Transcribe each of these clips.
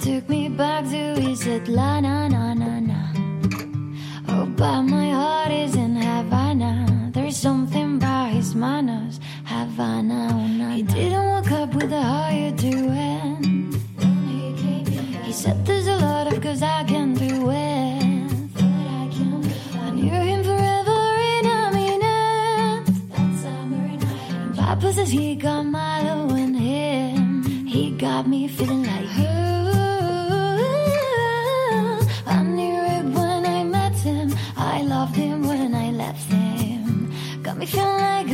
took me back to his Atlanta, na na na. Oh, but my heart is in Havana. There's something about his manners, Havana, oh, na, na. He didn't walk up with a how you doing. He said there's a lot of cause I can do it. I knew him forever in a minute. And Papa says he got Milo in him. He got me feeling like I knew it when I met him. I loved him when I left him. Got me feeling like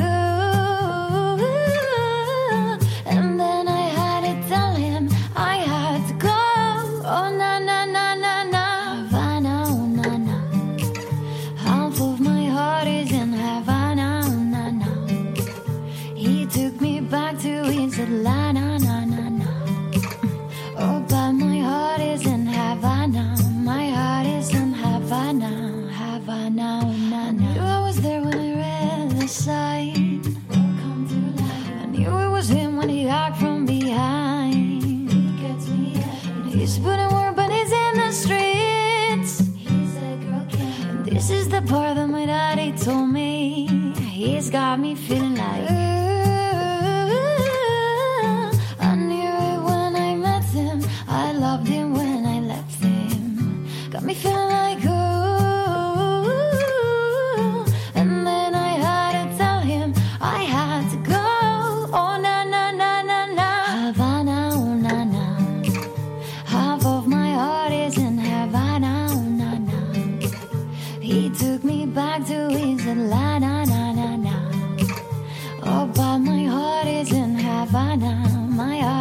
and then I had to tell him I had to go. Oh na na na na na, Havana, oh na na. Half of my heart is in Havana, oh na na. He took me back to his Atlanta, na na na. Oh, but my heart is in Havana. My heart is in Havana, Havana, oh na na. I knew I was there when I read the sign. I knew it was him when he hogged from behind. And he's putting work, but he's in the streets. And this is the part that my daddy told me. He's got me feeling like I knew it when I met him. I loved him when I left him. Got me feeling like and then I had to tell him I had to go. Oh na na na na na, Havana, oh na na. Half of my heart is in Havana, oh na na. He took me back to his Atlanta, na na na. Oh, but my heart is in Havana. My heart